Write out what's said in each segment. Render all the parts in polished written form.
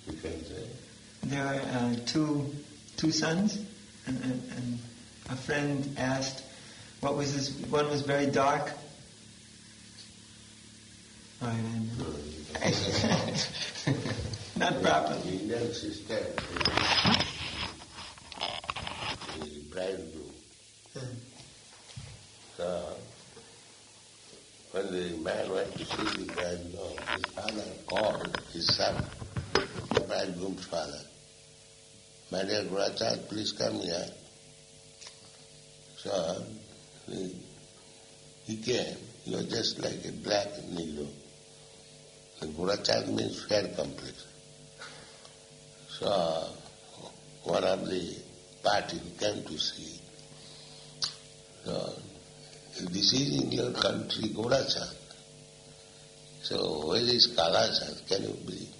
You can say. There are two sons, and a friend asked, what was his? One was very dark. All right, not properly. Indian sister, the bridegroom. So, when the man went to see the bridegroom, his father called his son, the bridegroom's father. My dear Gurachan, please come here. So, he came. He was just like a black Negro. The Gurachan means fair complexion. So, one of the party who came to see, so, this is in your country, Gurachan. So, where is Kalachan? Can you believe?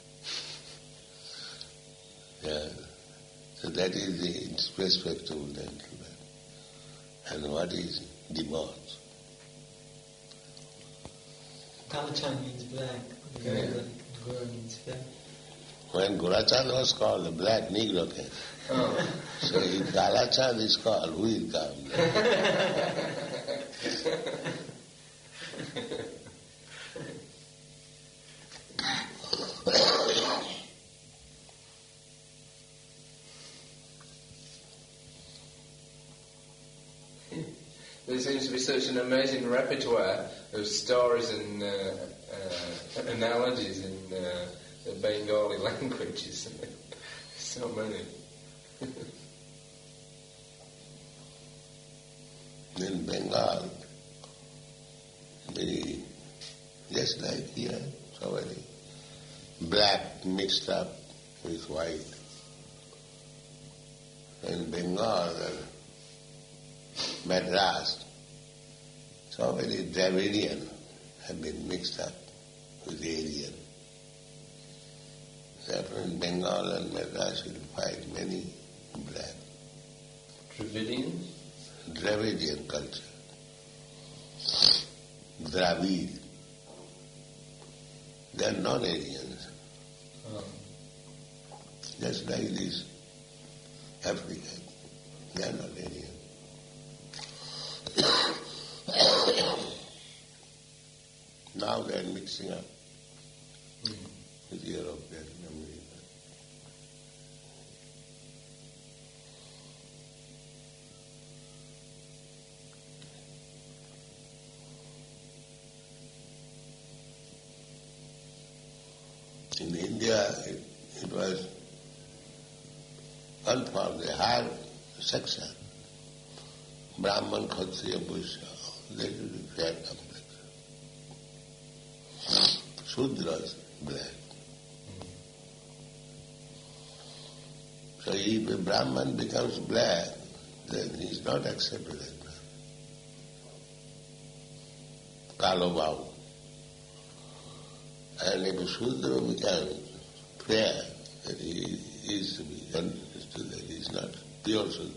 Yeah. So that is the respectable gentleman. And what is divorce? Kalachan means black. Gura means fair. When Gurachan was called, the black Negro came. Oh. So if Kalachan is called, who will come? There seems to be such an amazing repertoire of stories and analogies in the Bengali languages. So many. In Bengal, just like here, so many black mixed up with white. In Bengal, Madras, so many Dravidian have been mixed up with Aryan. Therefore in Bengal and Madras you will find many black. Dravidians? Dravidian culture. Dravid. They are non-Aryans. Oh. Just like these Africans. They are not Aryans. Now they are mixing up with Europe and America. In India, it was confirmed, a higher section. Brahman, Kshatriya, Vaishya, they should be fair complex. Shudras, black. So if a Brahman becomes black, then he is not accepted as Brahman. Kalo. And if a Shudra becomes fair, then he is to be understood that he is not pure Shudra.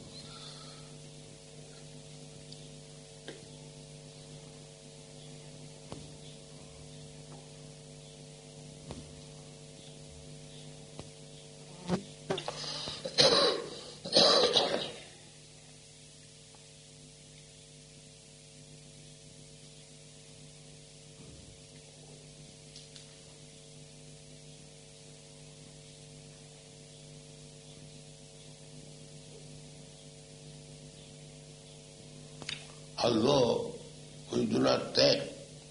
Although we do not take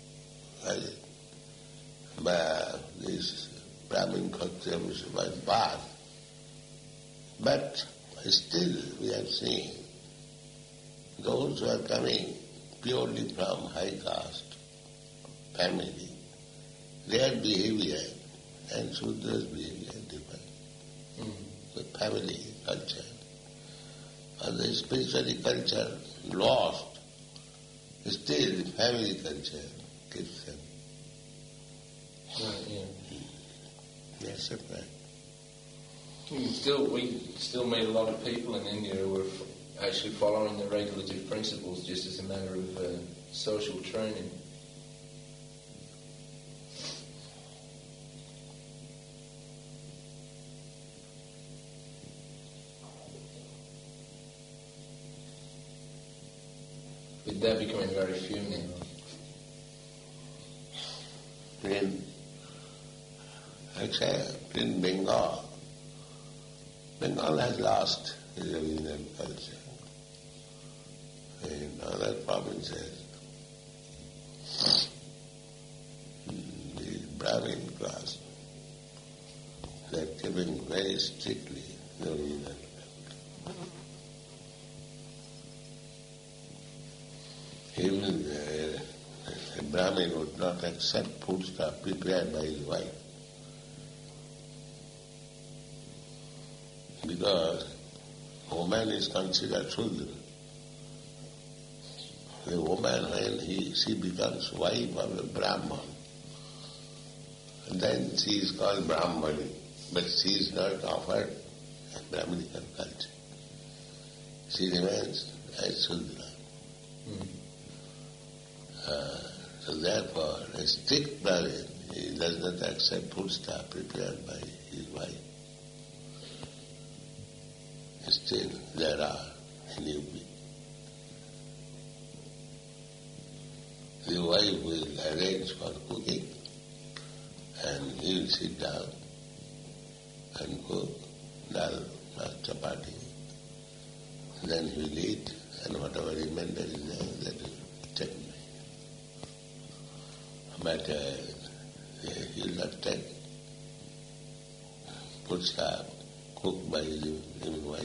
this Brahmin Kshatriya by birth, but still we have seen those who are coming purely from high caste family, their behavior and Sudra's behavior different. The family culture and the spirituality culture lost. Still, family culture keeps them. Right, yeah. They're separate. We still meet a lot of people in India who are actually following the regulative principles just as a matter of social training. They're becoming very few now. Except in Bengal. Bengal has lost its original culture. In other provinces, the Brahmin class, they are keeping very strictly the original culture. Even a Brahmin would not accept foodstuff prepared by his wife, because woman is considered Shudra. The woman, when she becomes wife of a Brahman, then she is called Brahmani, but she is not offered a Brahminical culture. She remains as Shudra. So therefore, a strict Brahmin, he does not accept foodstuff prepared by his wife. Still, there are in UP. The wife will arrange for cooking, and he will sit down and cook dal or chapati. Then he will eat, and whatever remainder is there, that will be taken. But he will not take foodstuff cooked by his living wife.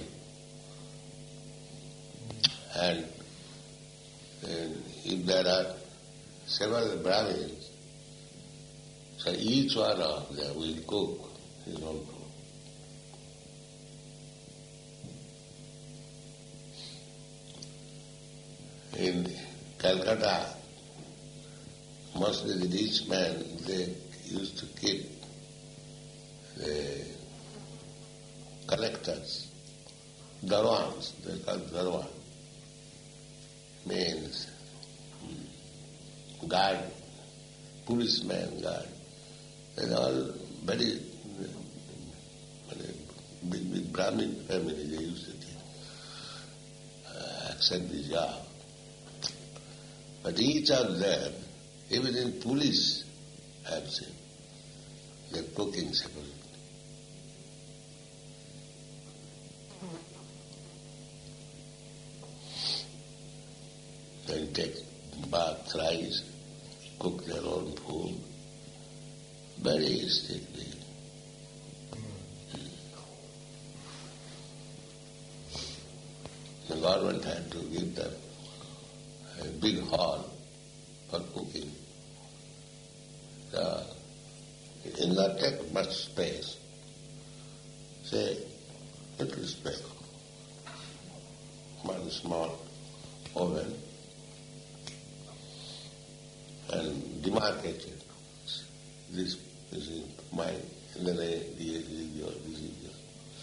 And if there are several Brahmins, so each one of them will cook his own food. In Calcutta, mostly the rich men, they used to keep the collectors, darwans, they call darwan, means guard, policeman, guard. They're all very big Brahmin family, they used to accept the job. But each of them, even in police, I have seen, they're cooking separately. They take bath thrice, cook their own food, very strictly. The government had to give them a big hall for cooking. It will not take much space. Say, little space. One small oven and demarcate it. This is mine, and then this is yours, this is yours.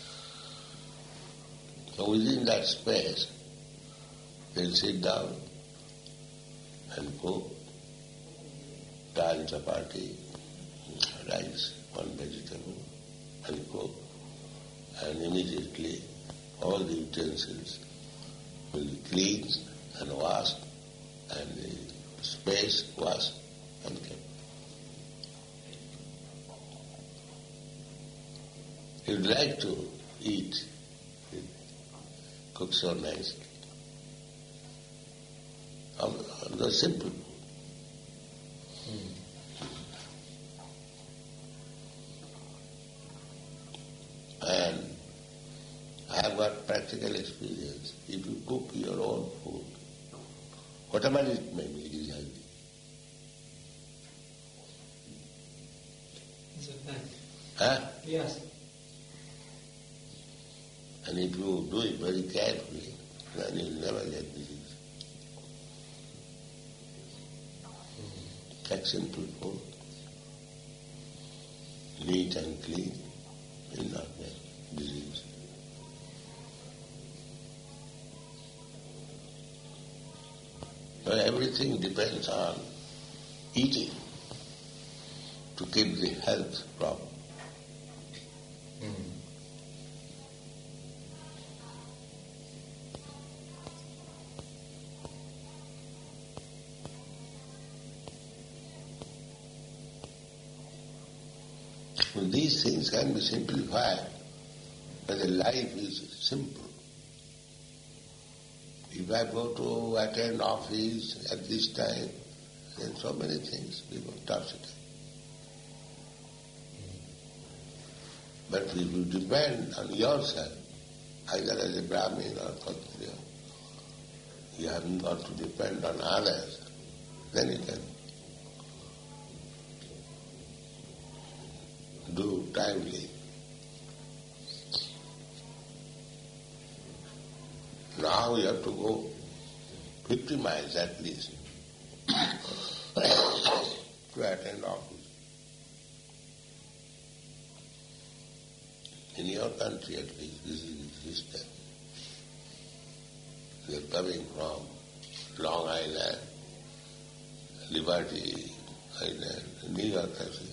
So within that space, they'll sit down and cook dal, chapati, rice, one vegetable, and cook. And immediately all the utensils will be cleaned and washed, and the space washed and kept. You'd like to eat, it cooks so nicely. The simple food. And I have got practical experience. If you cook your own food, whatever it may be, it is healthy. It's a fact. Huh? Yes. And if you do it very carefully, then you will never get disease. Take simple food, neat and clean, will not get disease. But everything depends on eating to keep the health proper. These things can be simplified, but the life is simple. If I go to attend office at this time, then so many things people touch it. But if you depend on yourself, either as a Brahmin or Kshatriya, you haven't got to depend on others, then you can do timely. Now you have to go 50 miles at least to attend office. In your country at least, this is the system. You are coming from Long Island, Liberty Island, New York, I say.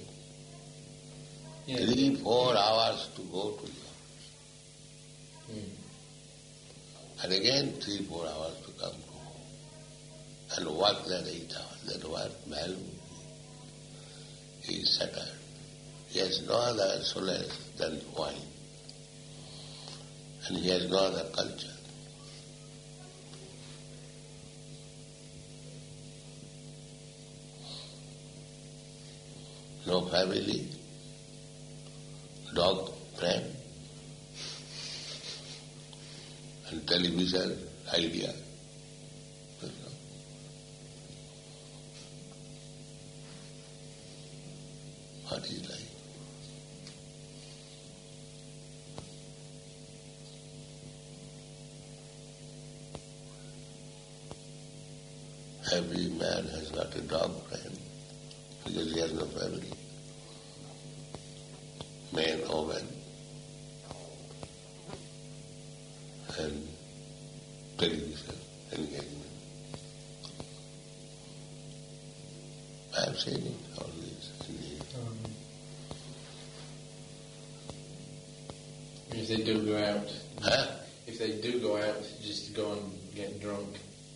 3-4 hours to go to you. And again 3-4 hours to come to home. And work that 8 hours. That what value he is settled. He has no other solace than wine. And he has no other culture. No family, dog friend, and television idea. What is life? Every man has got a dog friend because he has no family. Man, woman, and television engagement. I have seen it always. If they do go out, Huh? if they do go out just to go and get drunk.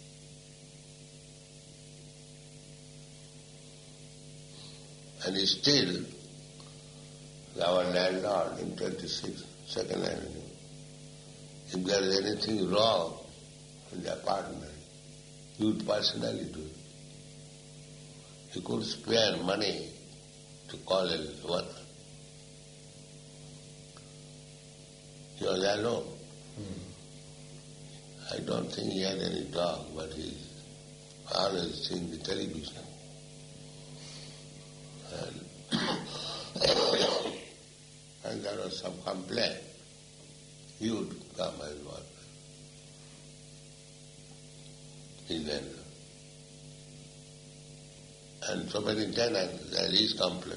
And still, our landlord in 26 Second Avenue, if there is anything wrong in the apartment, he would personally do it. He could spare money to call a worker. He was alone. I don't think he had any dog, but he always seeing the television. And there was some complaint. He would come and work. His landlord. And so many tenants, there is complaint.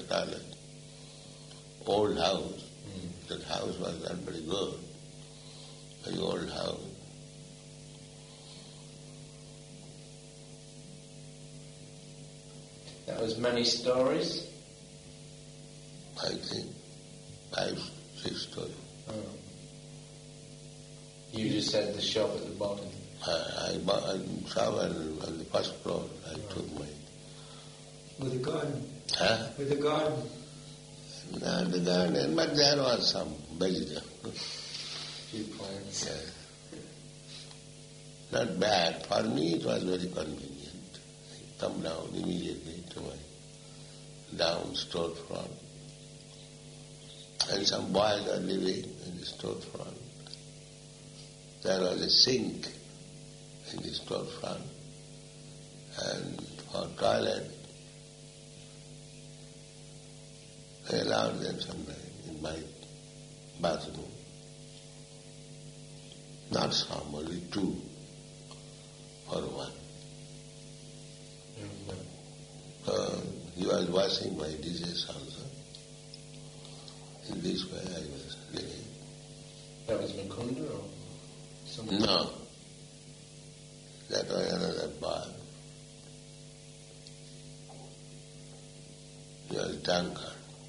Old house. That house was not very good. Very old house. That was many stories? I think 5-6 stories. Oh. You just had the shop at the bottom. I saw on the first floor. I took my... With a garden. Huh? With a garden. Not the garden, but there was some vegetable. Few plants. Yeah. Not bad. For me it was very convenient. I come down immediately to my down storefront. And some boys are living in the storefront. There was a sink in the storefront. And for toilet, I allowed them sometimes in my bathroom. Not some, only 2 or 1. He was washing my dishes also. In this way I was living. That was Mukunda or someone? No. That was another bar. He was drunkard.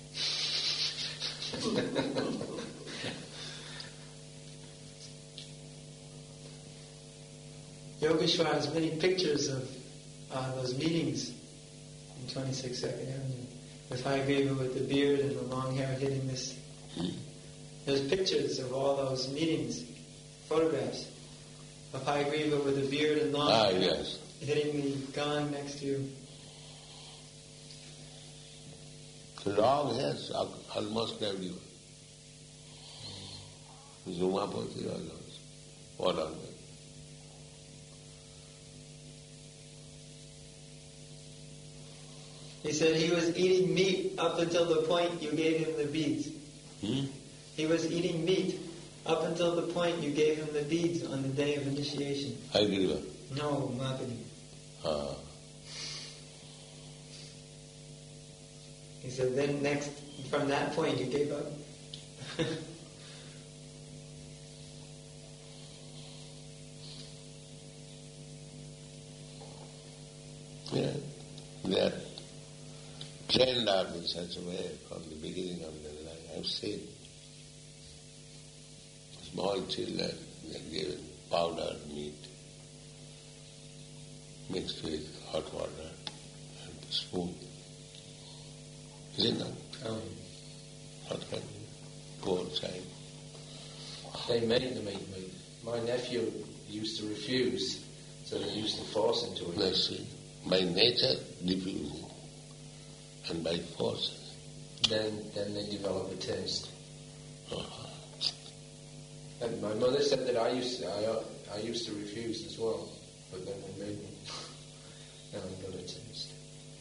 Yogeshwar has many pictures of those meetings in 26 Second Avenue. with Hayagriva with the beard and the long hair hitting this. There's pictures of all those meetings, photographs of Hayagriva with a beard and long hair yes. hitting the gong next to you. Long hairs almost everywhere. Zumapati almost, all of them. He said he was eating meat up until the point you gave him the beads. He was eating meat up until the point you gave him the beads on the day of initiation. Hayagriva? No, Mahapadi. He said then next, from that point you gave up. Yeah, they are trained up in such a way from the beginning of their life. I've seen small children, they are given powdered meat mixed with hot water and a spoon. Is it not? What kind of poor child? They made them eat meat. My nephew used to refuse, so they used to force him to eat. Let's see. By nature, refusing, and by force. Then they develop a taste. And my mother said that I used to refuse as well, but then they made me. Now I got a taste.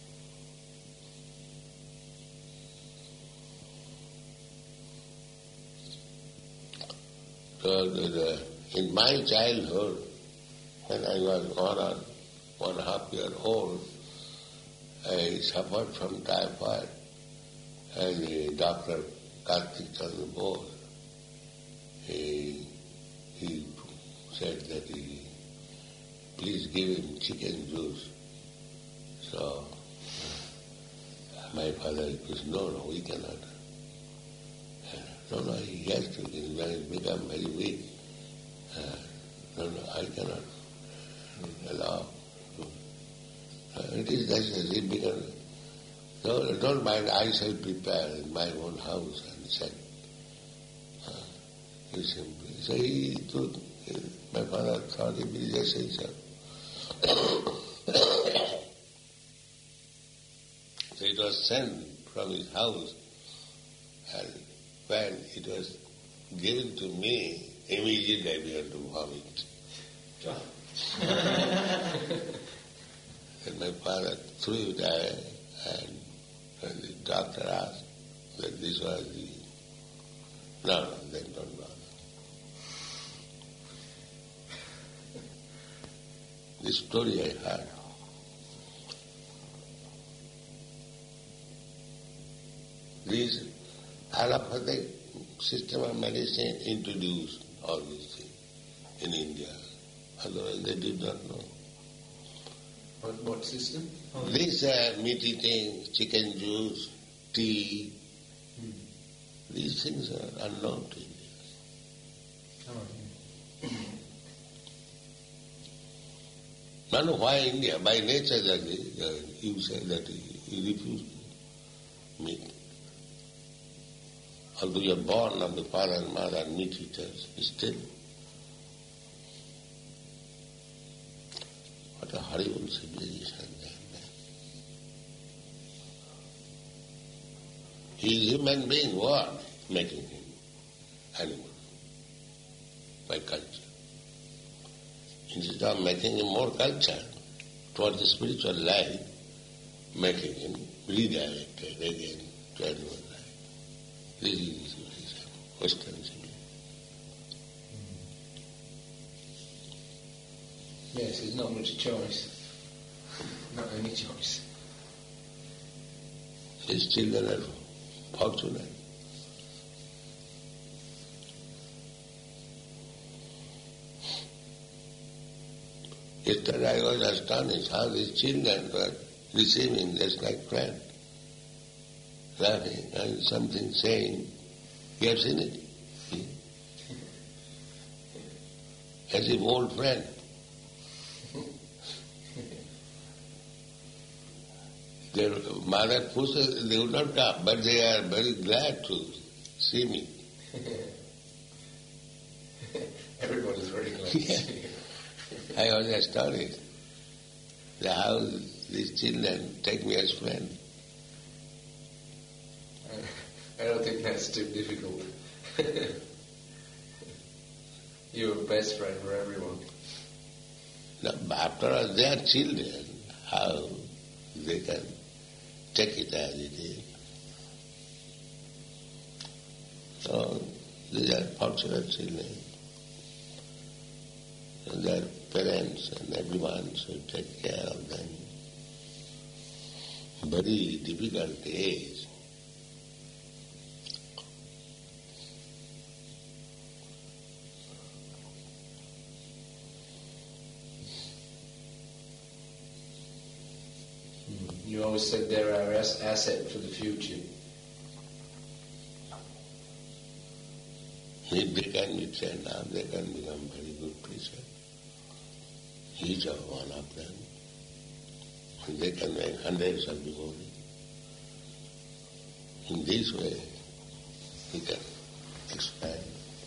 So in my childhood, when I was 1.5 years old, I suffered from typhoid, and Dr. Karthik Chandra Bose, he said that please give him chicken juice. So my father said, no, we cannot. No, he has to. When he become very weak, no, I cannot allow. It is necessary because, no, don't mind, I shall prepare in my own house and send. He simply. So he took, my father thought he will just say so. So it was sent from his house, and when it was given to me, immediately I began to vomit. And my father threw it away, and when the doctor asked that this was the... No, then don't bother. This story I heard. This allopathic system of medicine introduced all these things in India. Otherwise they did not know. What system? These meaty things, chicken juice, tea, these things are unknown to India. I know why India, by nature that you say that you refuse meat. Although you are born of the father and mother meat eaters, still. What a horrible civilization they have. He is a human being, what? Making him animal by culture. Instead of making him more culture towards the spiritual life, making him redirected again to animal life. This is civilization, Western civilization. Yes, there's not much choice. Not any choice. His children are fortunate. Yesterday I was astonished how these children were receiving just like friends, laughing and something saying. You have seen it? As if old friend. their mother pushes, they would not come, but they are very glad to see me. Everybody's very glad to see you. I was astonished how these children take me as friend. I don't think that's too difficult. You're a best friend for everyone. No, but after all, they are children. How they can take it as it is. So these are fortunate children. And their parents and everyone should take care of them. Very difficult age. You always said they're our asset for the future. If they can be trained up, they can become very good preachers. Each of one of them. And they can make hundreds of devotees. In this way, he can expand.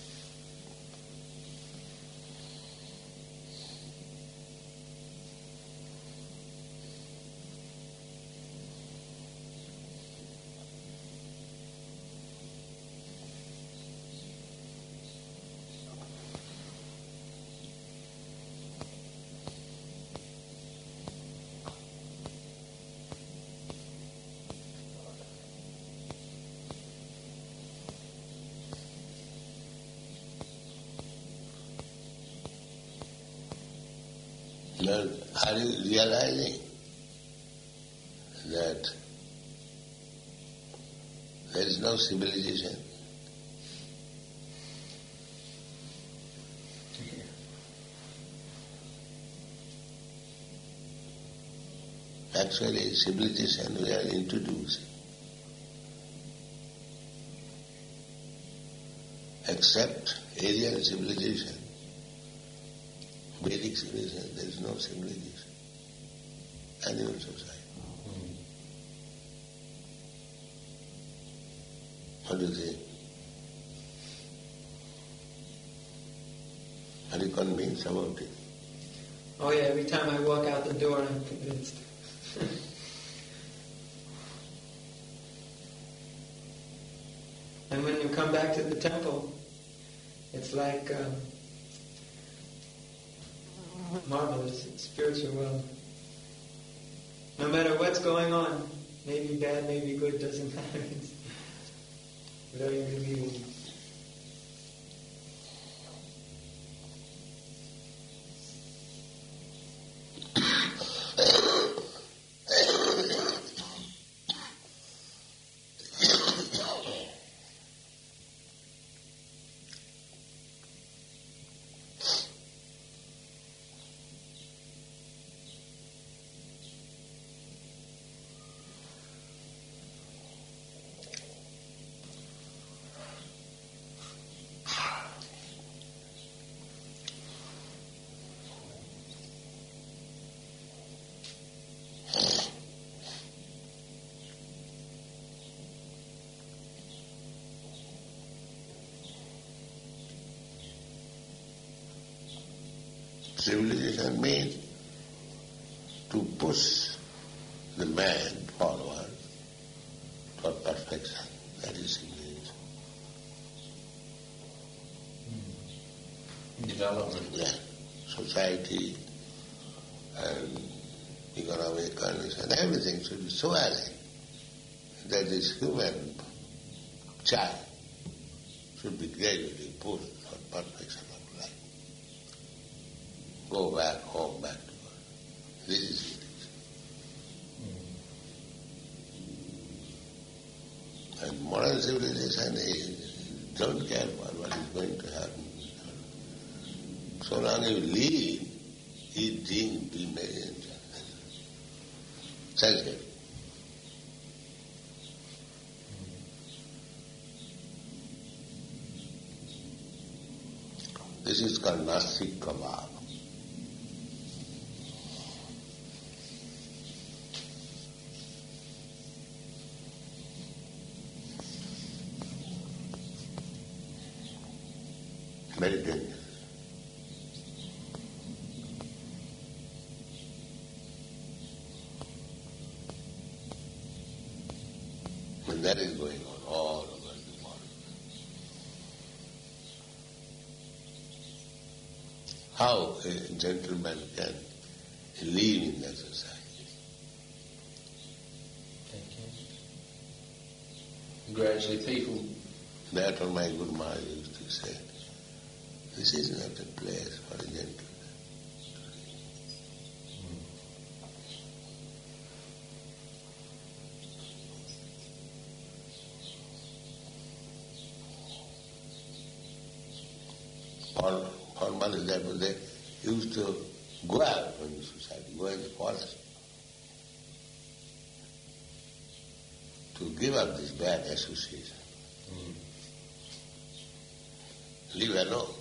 Now, are you realizing that there is no civilization? Actually, civilization we are introducing. Except Aryan civilization, Vedic civilization, there is no civilization. Animal society. What do you think? Are you convinced about it? Oh yeah, every time I walk out the door I'm convinced. And when you come back to the temple, it's like marvelous, spiritual world. No matter what's going on, maybe bad, maybe good, doesn't matter. It's very relieving. Civilization means to push the man forward for perfection. That is civilization. Development. Yeah. Society and economic condition, everything should be so aligned that this human child should be gradually pushed for perfection of life. Go back home, back to God. This is civilization. And modern civilization is don't care about what is going to happen. So long as you live, eat, drink, be merry, and self-help. This is called Nasik Kebab. Very dangerous. And that is going on all over the world. How a gentleman can live in that society? Gradually people... That's what my Guru Maharaj used to say. This is not a place for a gentleman. For money, that was they used to go out from the society, go in the forest, to give up this bad association. Live alone.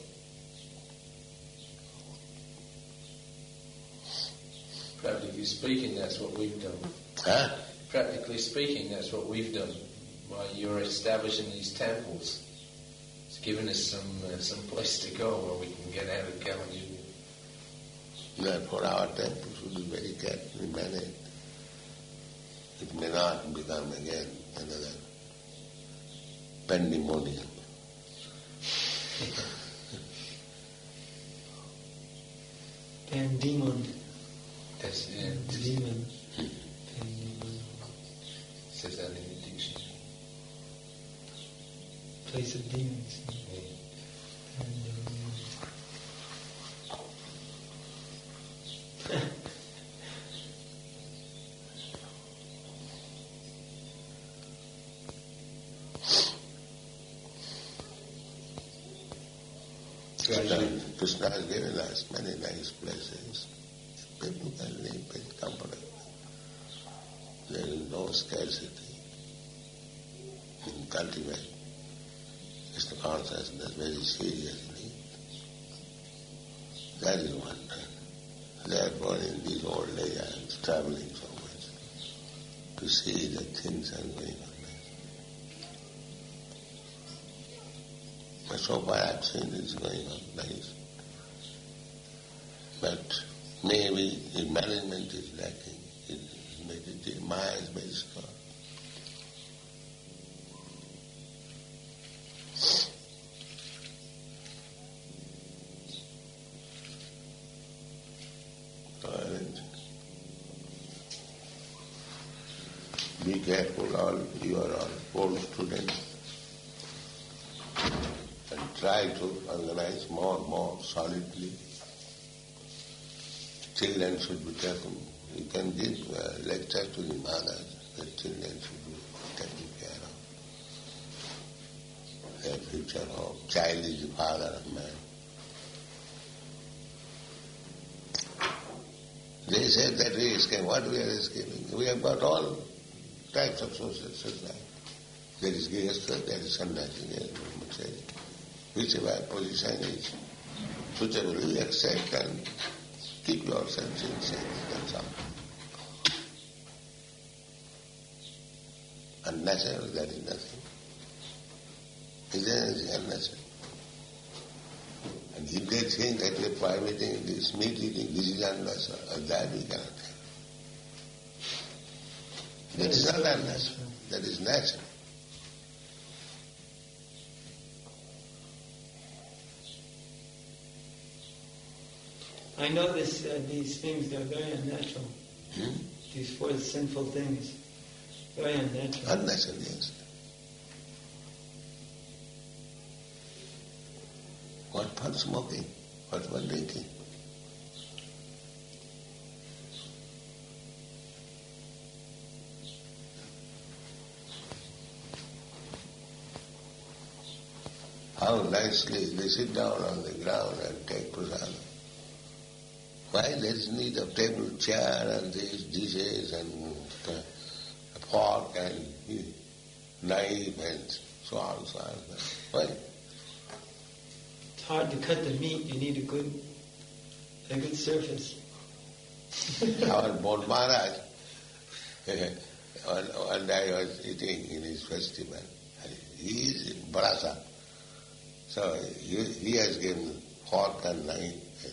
Practically speaking, that's what we've done. Huh? Practically speaking, that's what we've done. While you're establishing these temples, it's given us some place to go where we can get out of Kalyuga. Therefore, our temples should be very carefully managed. It may not become again another pandemonium. Pandemon. That's Demon. Says that in the dictionary. Place of demons. Krishna has given us many nice places. People can live very comfortably. There is no scarcity. You can cultivate Krishna consciousness very seriously. That is one thing. Therefore, in this old age, I am traveling so much to see that things are going on. But so far I have seen it's going on nice. But maybe the management is lacking. Maya is very strong. And be careful, all you are all old students. And try to organize more and more solidly. Children should be taken. You can give lecture to the mothers that children should be taken care of. Their future hope. Child is the father of man. They said that we escape. What we are escaping? We have got all types of society. There is Grihastha, there is Sannyasi, whichever position is suitable, you accept and keep yourself in sense, that's all. Unnatural, that is nothing. Is there anything unnatural? And if they think that we are prohibiting this meat eating, this is unnatural, that we cannot have. That is not unnatural, that is natural. I know these things, they're very unnatural. These four sinful things, very unnatural. Unnatural, yes. What for smoking? What for drinking? How nicely they sit down on the ground and take prasadam. Why there is need of table, chair and these dishes and a fork and knife and so on, so on. Why? It's hard to cut the meat. You need a good surface. Our Bon Maharaj, one day I was eating in his festival. He is in Barasa. So he has given fork and knife.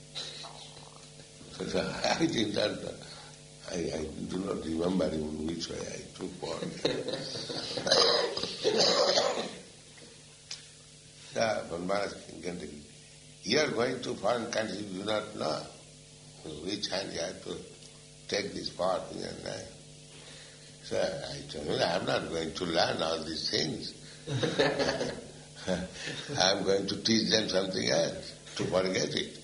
So I did not, I do not remember in which way I took fork. From Maharaj Kentucky. You are going to foreign country, you do not know which hand you have to take this fork in your knife. So I told him, I am not going to learn all these things. I am going to teach them something else, to forget it.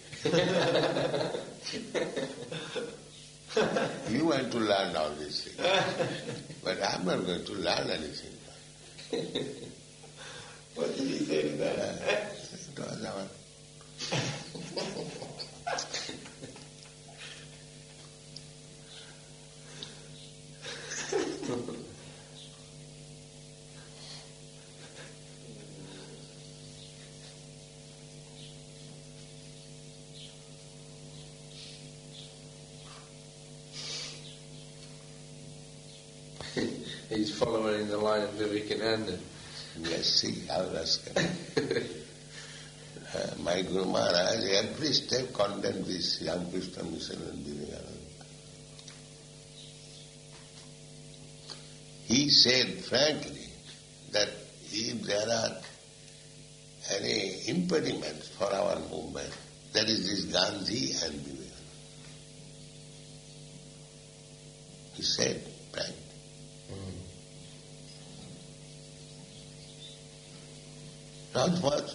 You want to learn all these things. But I am not going to learn anything. What did he say to that? It was our He's following in the line of Vivekananda. Yes, see how that's coming. My Guru Maharaj, every step condemned this Ramakrishna mission and Vivekananda. He said frankly that if there are any impediments for our movement, that is this Gandhi and Vivekananda. He said frankly. Hodgepodge.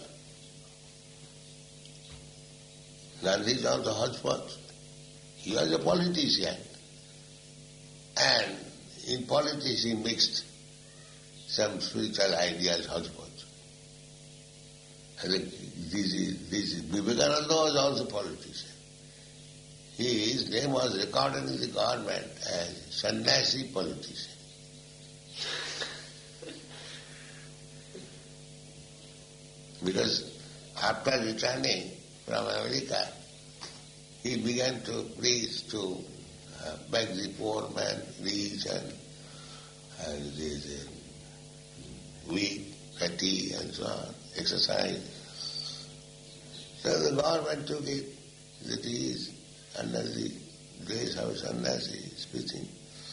Gandhi is also hodgepodge. He was a politician. And in politics he mixed some spiritual ideas, hodgepodge. And this is Vivekananda was also a politician. His name was recorded in the government as sannyasi politician. Because after returning from America, he began to preach to make the poor man rich and weak, fatty and so on, exercise. So the government took it that he is under the grace of sannyasi speaking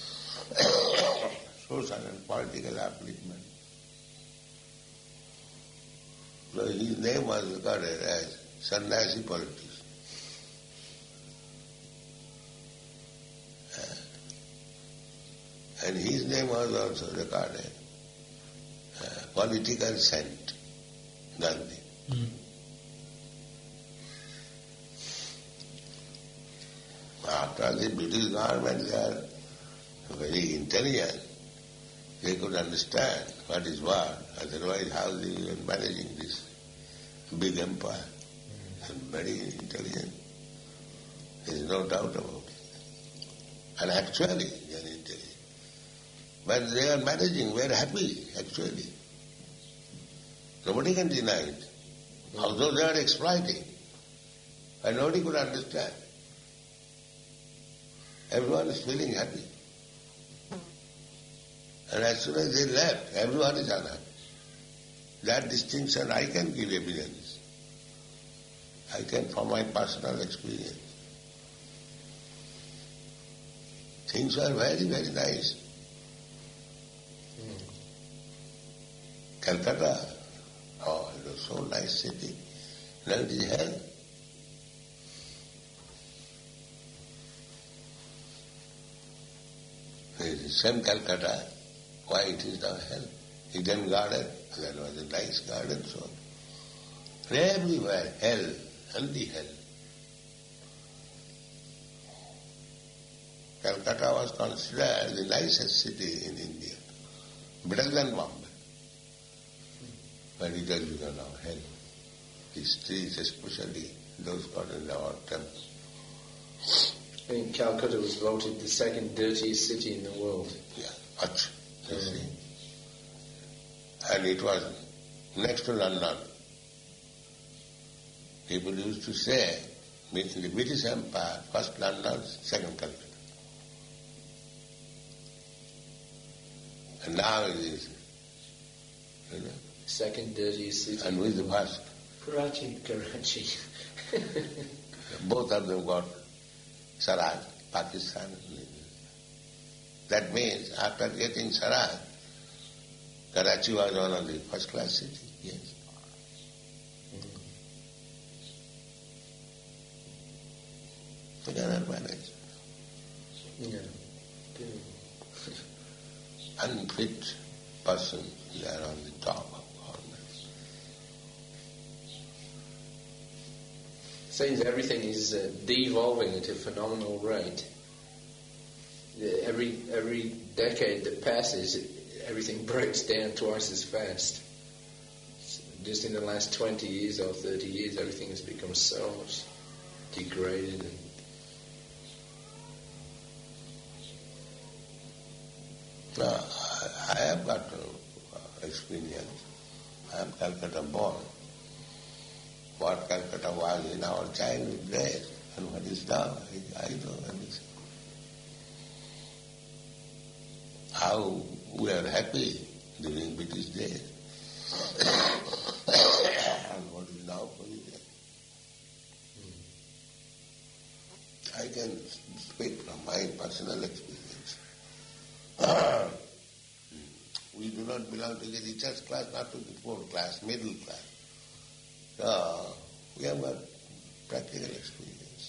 social and political upliftment. So his name was recorded as sannyasi politician. And his name was also recorded political saint, Gandhi. After the British government, they are very intelligent. They could understand what is what. Otherwise, how they were managing this big empire. And very intelligent. There is no doubt about it. And actually, they are intelligent. But they are managing very happy, actually. Nobody can deny it. Although they are exploiting. And nobody could understand. Everyone is feeling happy. And as soon as they left, everyone is unhappy. That distinction I can give evidence. I can from my personal experience. Things were very, very nice. Calcutta, oh, it was so nice city. Now it is hell. It is same Calcutta. Why it is now hell? Eden garden, that was a nice garden, so everywhere hell and the hell. Calcutta was considered the nicest city in India, better than Bombay. But it has become now hell. The streets, especially those got in our temple. I think Calcutta was voted the second dirtiest city in the world. Yeah, Ach, you see. And it was next to London. People used to say, in the British Empire, first London, second Calcutta. And now it is, Second dirtiest city. And who is the first? Karachi. Karachi. Both of them got Swaraj, Pakistan. That means after getting Swaraj, Karachi was one of the first class cities, yes. We cannot manage. Yeah. Unfit person, they are on the top of government. Seems everything is devolving at a phenomenal rate. Every decade that passes, everything breaks down twice as fast. Just in the last 20 years or 30 years, everything has become so degraded. And now, I have got experience. I am Calcutta born. What Calcutta was in our childhood days and what is now, I know everything. How we are happy during British days and what is now position. I can speak from my personal experience. We do not belong to the richest class, not to the poor class, middle class. So, we have got practical experience.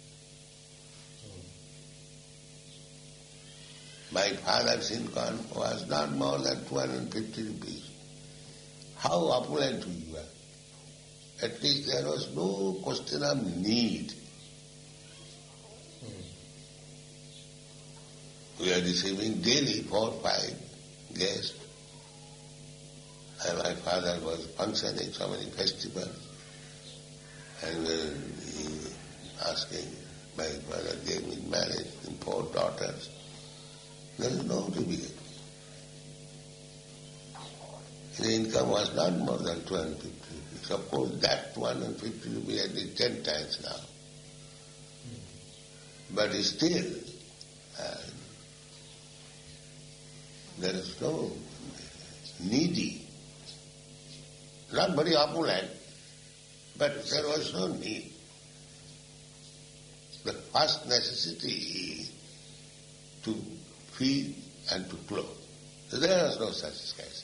My father's income was not more than 250 rupees. How opulent we were. At least there was no question of need. We are receiving daily 4 or 5 guests. And my father was functioning so many festivals. And he asking, my father gave me in marriage in 4 daughters. There is no to be. The income was not more than 250 rupees. Of course, that 250 rupees at least 10 times now. But still, there is no needy. Not very opulent, but there was no need. The first necessity is to feed and to clothe. There was no such scarcity.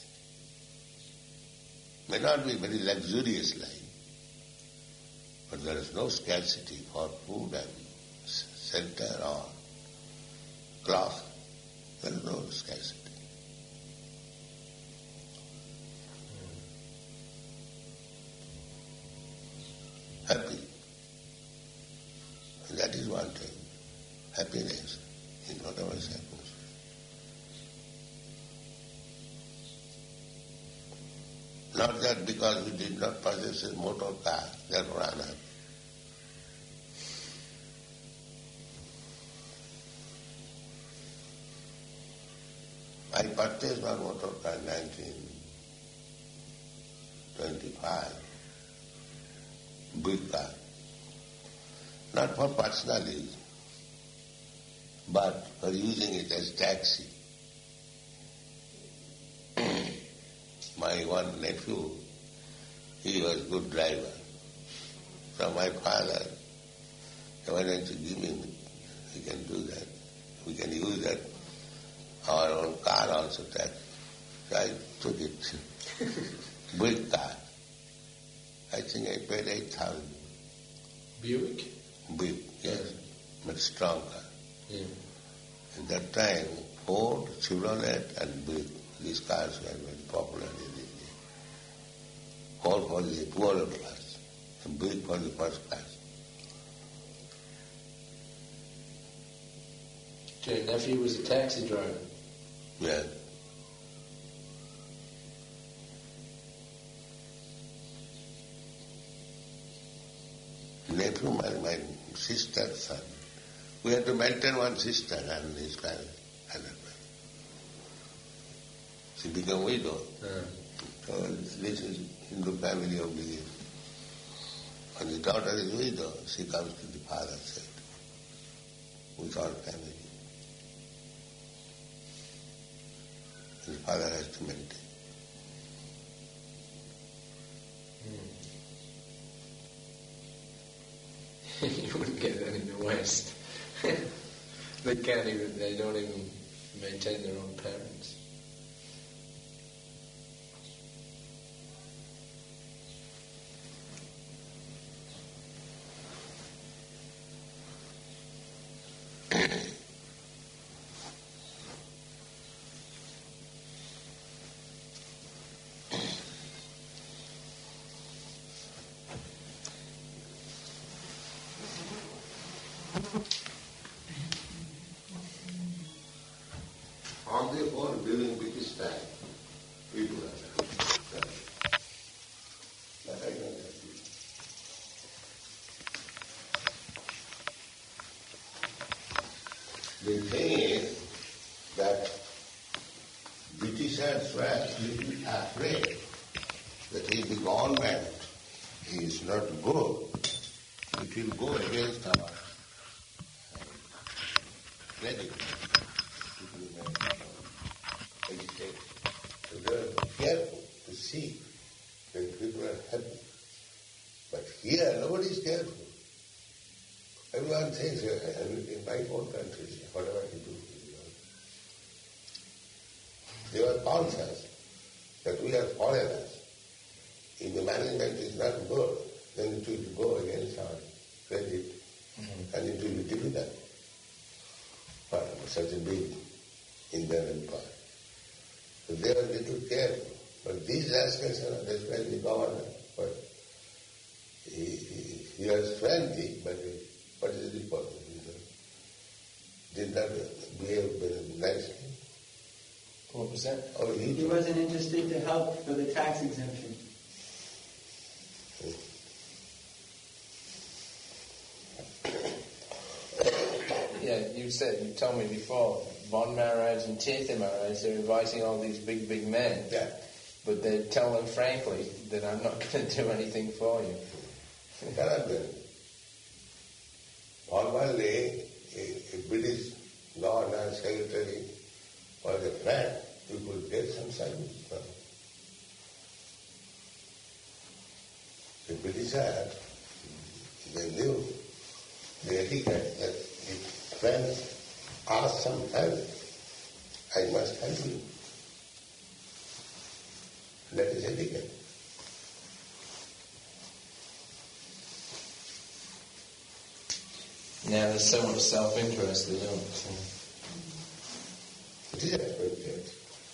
May not be very luxurious life, but there is no scarcity for food and shelter or cloth. There is no scarcity. Happy. And that is one thing. Happiness in whatever happens. Not that because we did not possess a motor car, therefore I am happy. I purchased my motor car in 1925. Big car. Not for personal use, but for using it as taxi. My one nephew, he was a good driver. So my father, why don't you give him, we can do that. We can use that, our own car also taxi. So I took it. Big car. I think I paid 8,000. Buick? Big, yes, but strong car. Yeah. At that time, Ford, Chevrolet and Buick, these cars were very popular in India. Ford for the poorer class, and Buick for the first class. Your nephew was a taxi driver? Yes. Nephew, my sister's son. We had to maintain one sister and his family. She became widow. So this is Hindu family obligation. When the daughter is widow, she comes to the father's side with all family. And the father has to maintain. You wouldn't get that in the West. They don't even maintain their own parents. On the whole, during British time, people are that. But I don't have to. The thing is that Britishers were little afraid that if the government is not good, it will go against our credit. So they are careful to see that people are happy. But here, nobody is careful. Everyone thinks, in my own country, whatever you do, they are conscious that we are foreigners. If the management is not good, then it will go against our credit, and it will be difficult for such a big Indian empire. So they are a little careful. But these rascals are not, especially the governor. But he was friendly, but what is the report? He did not behave very nicely. What was that? Oh, He wasn't interested to help for the tax exemption. Yeah, you told me before, Von Maharaj and Tirtha Maharaj, they're inviting all these big men. Yeah. But they tell them frankly that I'm not going to do anything for you. Cannot do. Normally, a British governor, secretary, was a friend, you could get some service. The Britishers, they knew the etiquette that if friends ask some help, I must help you. That is etiquette. Now there's so much self-interest, they don't. It is expected.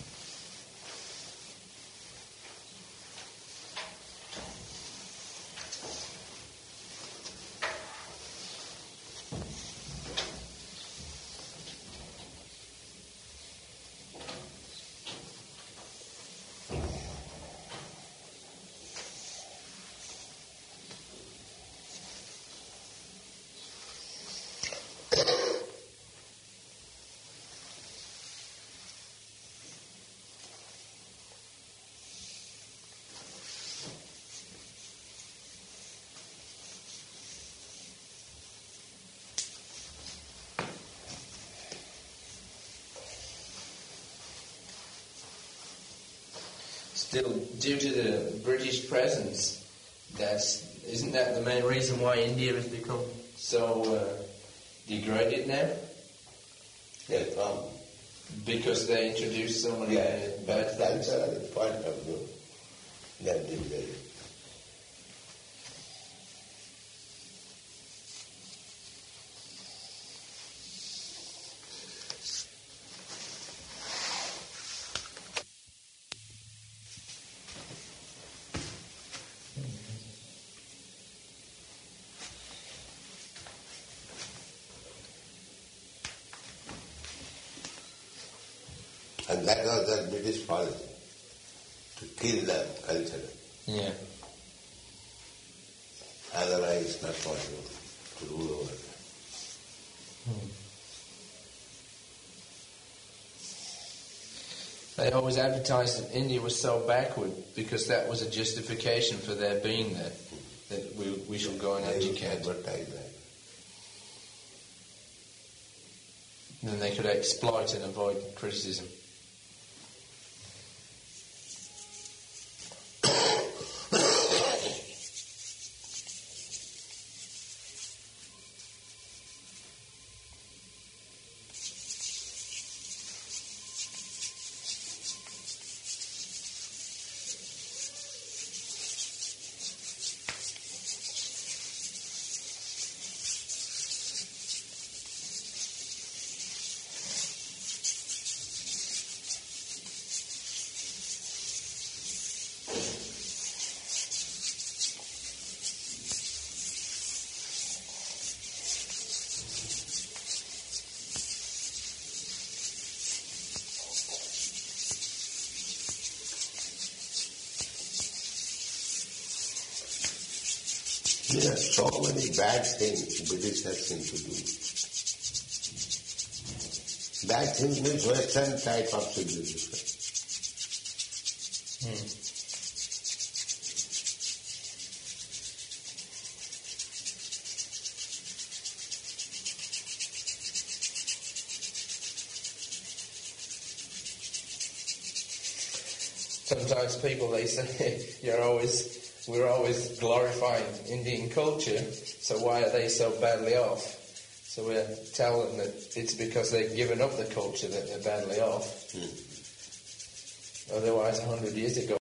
Still, due to the British presence, isn't that the main reason why India has become so degraded now? Yeah, Because they introduced so many bad things. That's a point of view. That degraded. And that was the British policy, to kill the culture. Yeah. Otherwise it's not possible to rule over them. They always advertised that India was so backward because that was a justification for their being there, that we shall go and educate. Advertise that. Then they could exploit and avoid criticism. Yes, so many bad things British has seemed to do. Bad things means Western type of civilization. Sometimes people, they say, we're always glorifying Indian culture, so why are they so badly off? So we tell them that it's because they've given up the culture that they're badly off. Otherwise, 100 years ago,